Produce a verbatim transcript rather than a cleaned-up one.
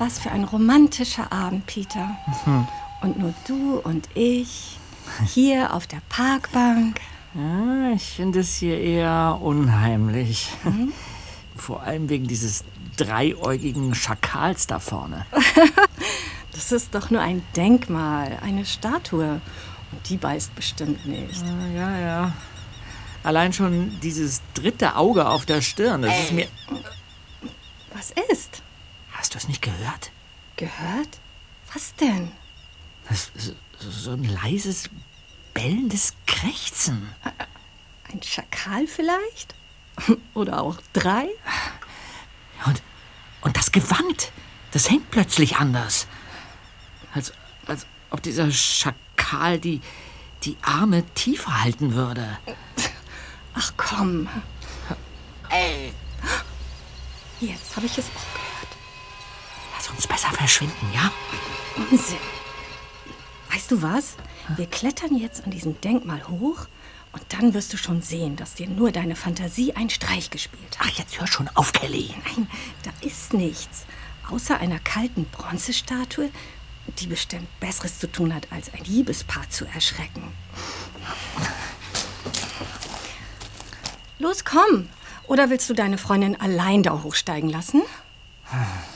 Was für ein romantischer Abend, Peter. Mhm. Und nur du und ich, hier auf der Parkbank. Ja, ich finde es hier eher unheimlich. Mhm. Vor allem wegen dieses dreiäugigen Schakals da vorne. Das ist doch nur ein Denkmal, eine Statue. Und die beißt bestimmt nicht. Ja, ja. Allein schon dieses dritte Auge auf der Stirn, das Ey. ist mir... Was ist? Hast du es nicht gehört? Gehört? Was denn? Das ist so ein leises, bellendes Krächzen. Ein Schakal vielleicht? Oder auch drei? Und, und das Gewand, das hängt plötzlich anders. Als, als ob dieser Schakal die, die Arme tiefer halten würde. Ach komm. Ey. Jetzt habe ich es auch gehört. Lass uns besser verschwinden, ja? Unsinn. Weißt du was? Wir klettern jetzt an diesem Denkmal hoch und dann wirst du schon sehen, dass dir nur deine Fantasie einen Streich gespielt hat. Ach, jetzt hör schon auf, Kelly. Nein, da ist nichts. Außer einer kalten Bronzestatue, die bestimmt Besseres zu tun hat, als ein Liebespaar zu erschrecken. Los, komm. Oder willst du deine Freundin allein da hochsteigen lassen?